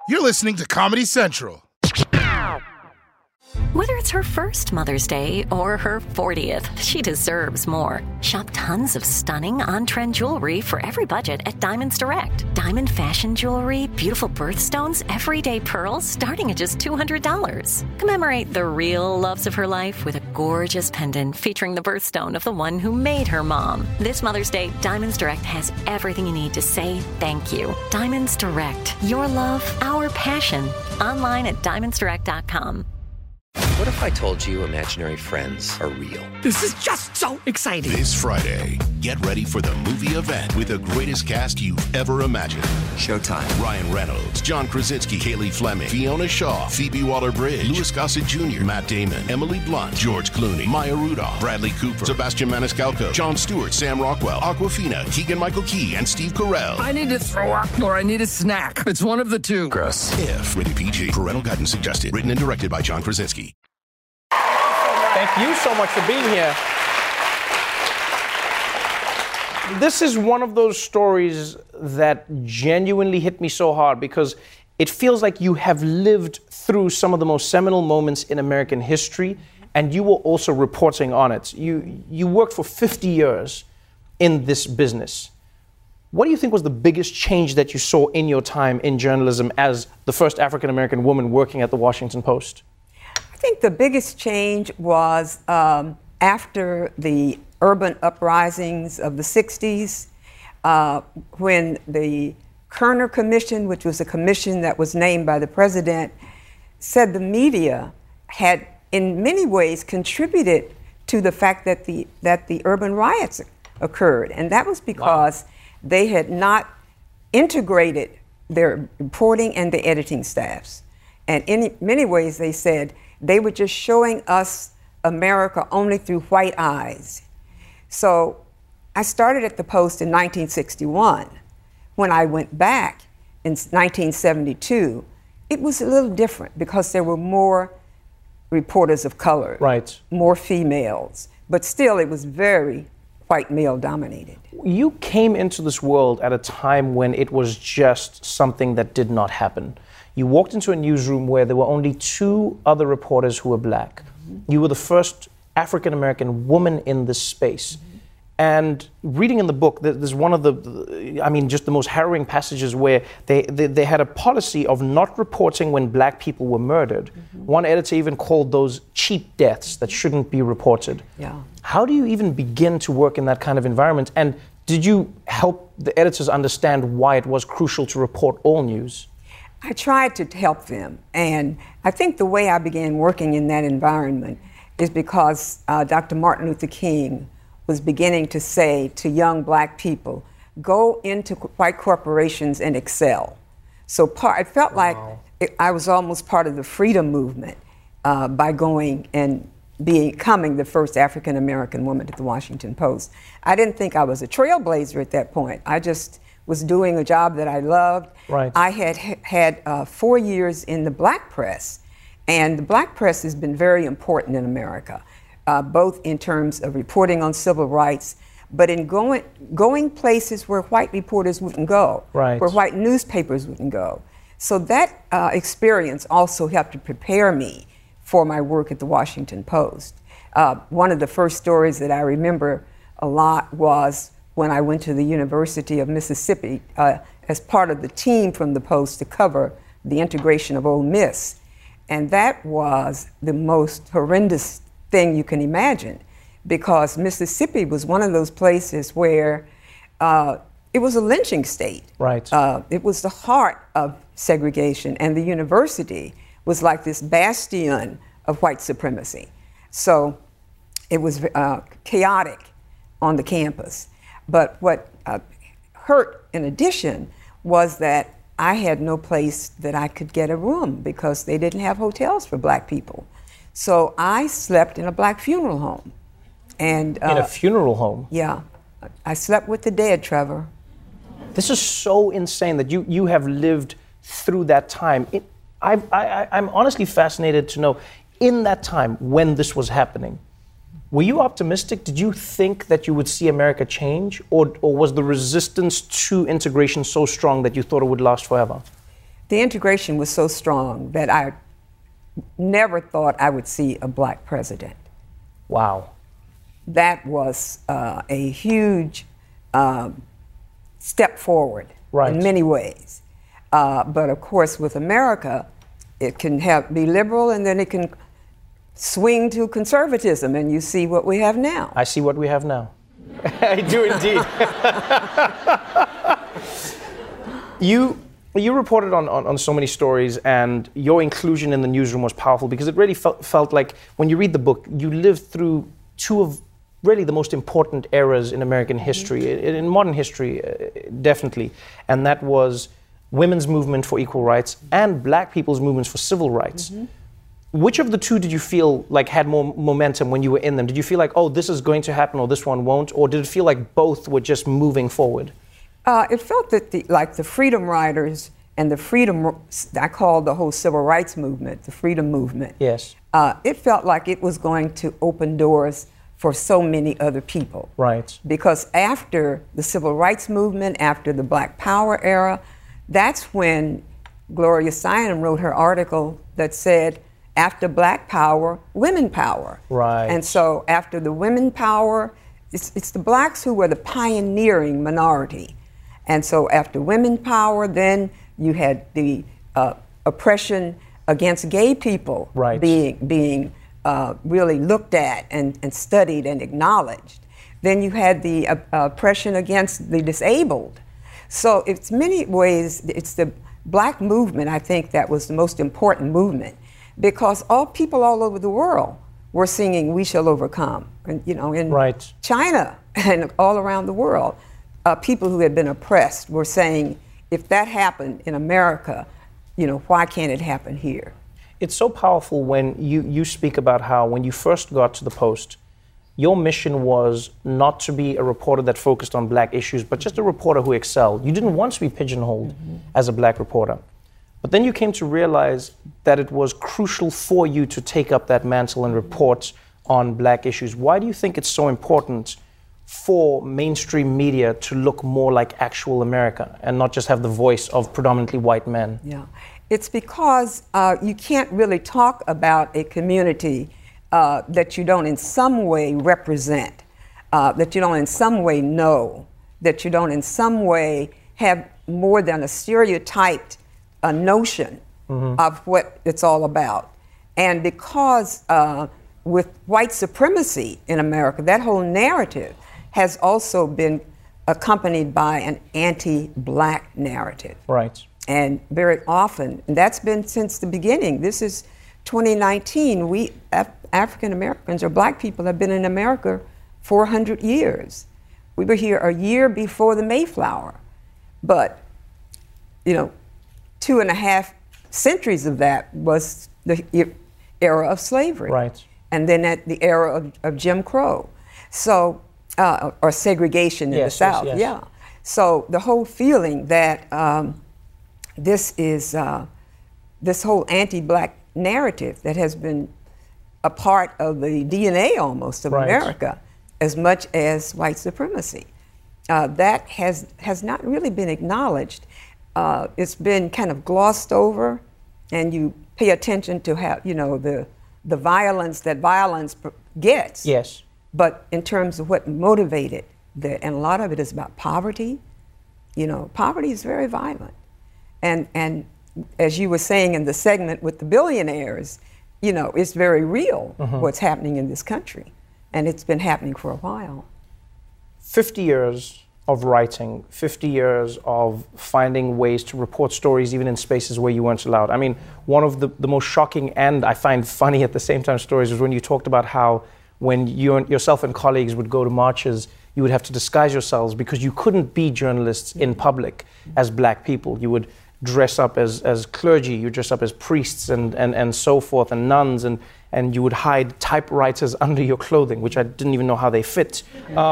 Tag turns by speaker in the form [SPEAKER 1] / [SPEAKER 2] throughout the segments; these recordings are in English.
[SPEAKER 1] You're listening to Comedy Central.
[SPEAKER 2] Whether it's her first Mother's Day or her 40th, she deserves more. Shop tons of stunning on-trend jewelry for every budget at Diamonds Direct. Diamond fashion jewelry, beautiful birthstones, everyday pearls starting at just $200. Commemorate the real loves of her life with a gorgeous pendant featuring the birthstone of the one who made her mom. This Mother's Day, Diamonds Direct has everything you need to say thank you. Diamonds Direct. Your love, our passion. Online at diamondsdirect.com.
[SPEAKER 3] What if I told you imaginary friends are real?
[SPEAKER 4] This is just so exciting.
[SPEAKER 5] This Friday, get ready for the movie event with the greatest cast you've ever imagined.
[SPEAKER 3] Showtime.
[SPEAKER 5] Ryan Reynolds, John Krasinski, Haley Fleming, Fiona Shaw, Phoebe Waller-Bridge, Louis Gossett Jr., Matt Damon, Emily Blunt, George Clooney, Maya Rudolph, Bradley Cooper, Sebastian Maniscalco, Jon Stewart, Sam Rockwell, Awkwafina, Keegan-Michael Key, and Steve Carell.
[SPEAKER 4] I need to throw up or I need a snack. It's one of the two.
[SPEAKER 3] Gross.
[SPEAKER 5] If rated PG. Parental guidance suggested. Written and directed by John Krasinski.
[SPEAKER 6] Thank you so much for being here. This is one of those stories that genuinely hit me so hard because it feels like you have lived through some of the most seminal moments in American history, and you were also reporting on it. You worked for 50 years in this business. What do you think was the biggest change that you saw in your time in journalism as the first African-American woman working at the Washington Post?
[SPEAKER 7] I think the biggest change was after the urban uprisings of the 60s, when the Kerner Commission, which was a commission that was named by the president, said the media had in many ways contributed to the fact that the urban riots occurred. And that was because they had not integrated their reporting and the editing staffs. And in many ways, they said they were just showing us America only through white eyes. So I started at the Post in 1961. When I went back in 1972, it was a little different because there were more reporters of color,
[SPEAKER 6] right,
[SPEAKER 7] more females, but still it was very white male dominated.
[SPEAKER 6] You came into this world at a time when it was just something that did not happen. You walked into a newsroom where there were only 2 other reporters who were black. Mm-hmm. You were the first African-American woman in this space. Mm-hmm. And reading in the book, there's one of just the most harrowing passages where they had a policy of not reporting when black people were murdered. Mm-hmm. One editor even called those cheap deaths that shouldn't be reported.
[SPEAKER 7] Yeah.
[SPEAKER 6] How do you even begin to work in that kind of environment? And did you help the editors understand why it was crucial to report all news?
[SPEAKER 7] I tried to help them. And I think the way I began working in that environment is because Dr. Martin Luther King was beginning to say to young black people, go into white corporations and excel. So it felt like I was almost part of the freedom movement by going and becoming the first African-American woman at the Washington Post. I didn't think I was a trailblazer at that point. I just was doing a job that I loved.
[SPEAKER 6] Right.
[SPEAKER 7] I had 4 years in the black press, and the black press has been very important in America. Both in terms of reporting on civil rights, but in going places where white reporters wouldn't go,
[SPEAKER 6] right,
[SPEAKER 7] where white newspapers wouldn't go. So that experience also helped to prepare me for my work at the Washington Post. One of the first stories that I remember a lot was when I went to the University of Mississippi as part of the team from the Post to cover the integration of Ole Miss. And that was the most horrendous thing you can imagine, because Mississippi was one of those places where it was a lynching state.
[SPEAKER 6] Right.
[SPEAKER 7] It was the heart of segregation, and the university was like this bastion of white supremacy. So it was chaotic on the campus. But what hurt in addition was that I had no place that I could get a room because they didn't have hotels for black people. So I slept in a black funeral home. And
[SPEAKER 6] in a funeral home?
[SPEAKER 7] Yeah. I slept with the dead, Trevor.
[SPEAKER 6] This is so insane that you have lived through that time. I'm honestly fascinated to know, in that time when this was happening, were you optimistic? Did you think that you would see America change? Or was the resistance to integration so strong that you thought it would last forever?
[SPEAKER 7] the integration was so strong that I never thought I would see a black president.
[SPEAKER 6] Wow.
[SPEAKER 7] That was a huge step forward in many ways. But of course, with America, it can be liberal and then it can swing to conservatism, and you see what we have now.
[SPEAKER 6] I see what we have now. I do indeed. You reported on so many stories, and your inclusion in the newsroom was powerful because it really felt like, when you read the book, you lived through two of really the most important eras in American history, in modern history, definitely. And that was women's movement for equal rights and black people's movements for civil rights. Which of the two did you feel like had more momentum when you were in them? Did you feel like, oh, this is going to happen or this one won't? Or did it feel like both were just moving forward?
[SPEAKER 7] It felt that the Freedom Riders and the freedom, I call the whole civil rights movement, the freedom movement.
[SPEAKER 6] Yes.
[SPEAKER 7] It felt like it was going to open doors for so many other people.
[SPEAKER 6] Right.
[SPEAKER 7] Because after the civil rights movement, after the Black Power era, that's when Gloria Steinem wrote her article that said, after Black Power, women power.
[SPEAKER 6] Right.
[SPEAKER 7] And so after the women power, it's the blacks who were the pioneering minority. And so after women power, then you had the oppression against gay people being really looked at and studied and acknowledged. Then you had the oppression against the disabled. So it's many ways, it's the black movement, I think, that was the most important movement, because all people all over the world were singing "We Shall Overcome," and in China and all around the world, people who had been oppressed were saying, if that happened in America, why can't it happen here?
[SPEAKER 6] It's so powerful when you speak about how when you first got to the Post, your mission was not to be a reporter that focused on black issues, but just a reporter who excelled. You didn't want to be pigeonholed as a black reporter. But then you came to realize that it was crucial for you to take up that mantle and report on black issues. Why do you think it's so important for mainstream media to look more like actual America and not just have the voice of predominantly white men?
[SPEAKER 7] Yeah, it's because you can't really talk about a community that you don't in some way represent, that you don't in some way know, that you don't in some way have more than a stereotyped notion of what it's all about. And because with white supremacy in America, that whole narrative has also been accompanied by an anti-black narrative.
[SPEAKER 6] Right.
[SPEAKER 7] And very often, and that's been since the beginning. This is 2019. We African Americans or black people have been in America 400 years. We were here a year before the Mayflower, but 2.5 centuries of that was the era of slavery.
[SPEAKER 6] Right.
[SPEAKER 7] And then at the era of Jim Crow. So, or segregation in the South.
[SPEAKER 6] Yes.
[SPEAKER 7] Yeah. So the whole feeling that this is this whole anti-black narrative that has been a part of the DNA almost of America, as much as white supremacy, that has not really been acknowledged. It's been kind of glossed over, and you pay attention to how the violence that violence gets.
[SPEAKER 6] Yes.
[SPEAKER 7] But in terms of what motivated and a lot of it is about poverty. Poverty is very violent, and as you were saying in the segment with the billionaires, it's very real what's happening in this country, and it's been happening for a while.
[SPEAKER 6] 50 years of writing, 50 years of finding ways to report stories even in spaces where you weren't allowed. I mean, one of the most shocking and I find funny at the same time stories was when you talked about how when yourself and colleagues would go to marches, you would have to disguise yourselves because you couldn't be journalists in public as black people. You would dress up as clergy, you dress up as priests and so forth, and nuns, and you would hide typewriters under your clothing, which I didn't even know how they fit.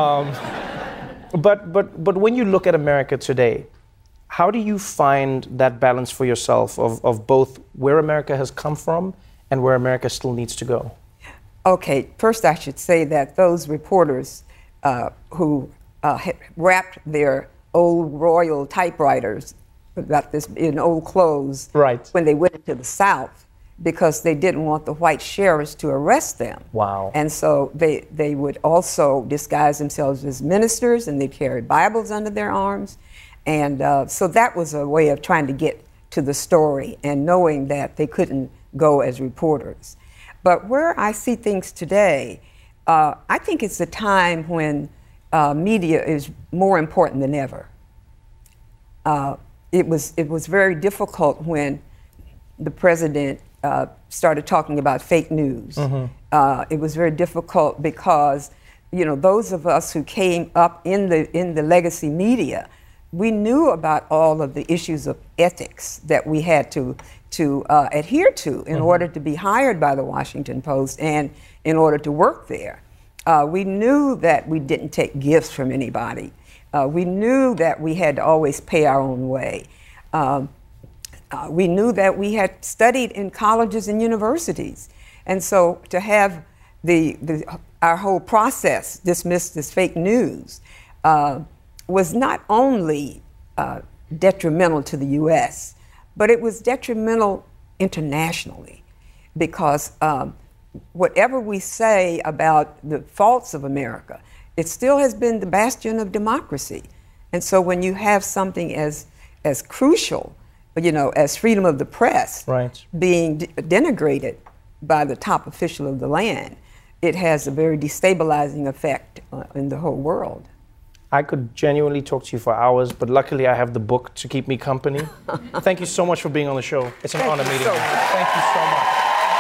[SPEAKER 6] But when you look at America today, how do you find that balance for yourself of both where America has come from and where America still needs to go?
[SPEAKER 7] Okay, first I should say that those reporters who wrapped their old royal typewriters about this in old clothes
[SPEAKER 6] Right.
[SPEAKER 7] when they went into the South because they didn't want the white sheriffs to arrest them.
[SPEAKER 6] Wow.
[SPEAKER 7] And so they would also disguise themselves as ministers, and they carried Bibles under their arms. And so that was a way of trying to get to the story and knowing that they couldn't go as reporters. But where I see things today, I think it's a time when media is more important than ever. It was very difficult when the president started talking about fake news. It was very difficult because, those of us who came up in the legacy media, we knew about all of the issues of ethics that we had to adhere to in order to be hired by the Washington Post and in order to work there. We knew that we didn't take gifts from anybody. We knew that we had to always pay our own way. We knew that we had studied in colleges and universities. And so to have our whole process dismissed as fake news was not only detrimental to the U.S., but it was detrimental internationally because whatever we say about the faults of America, it still has been the bastion of democracy. And so when you have something as crucial, as freedom of the press
[SPEAKER 6] Right.
[SPEAKER 7] being denigrated by the top official of the land, it has a very destabilizing effect in the whole world.
[SPEAKER 6] I could genuinely talk to you for hours, but luckily I have the book to keep me company. Thank you so much for being on the show. It's an honor meeting you. Thank you so much.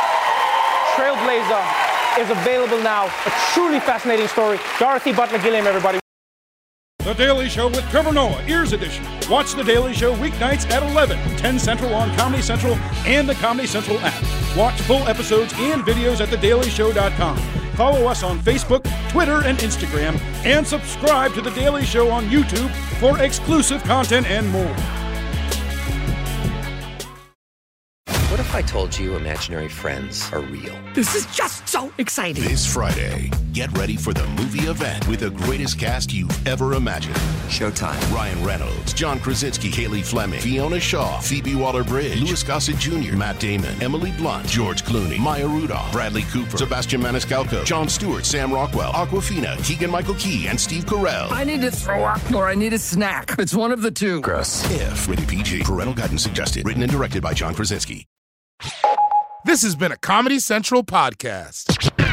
[SPEAKER 6] Trailblazer is available now. A truly fascinating story. Dorothy Butler Gilliam, everybody.
[SPEAKER 8] The Daily Show with Trevor Noah, Ears Edition. Watch The Daily Show weeknights at 11, 10 Central on Comedy Central and the Comedy Central app. Watch full episodes and videos at thedailyshow.com. Follow us on Facebook, Twitter, and Instagram, and subscribe to The Daily Show on YouTube for exclusive content and more.
[SPEAKER 3] What if I told you imaginary friends are real?
[SPEAKER 4] This is just so exciting.
[SPEAKER 5] This Friday, get ready for the movie event with the greatest cast you've ever imagined.
[SPEAKER 3] Showtime.
[SPEAKER 5] Ryan Reynolds, John Krasinski, Haley Fleming, Fiona Shaw, Phoebe Waller-Bridge, Louis Gossett Jr., Matt Damon, Emily Blunt, George Clooney, Maya Rudolph, Bradley Cooper, Sebastian Maniscalco, Jon Stewart, Sam Rockwell, Awkwafina, Keegan-Michael Key, and Steve Carell.
[SPEAKER 4] I need to throw up or I need a snack. It's one of the two.
[SPEAKER 3] Gross.
[SPEAKER 5] If rated PG, parental guidance suggested. Written and directed by John Krasinski.
[SPEAKER 1] This has been a Comedy Central podcast.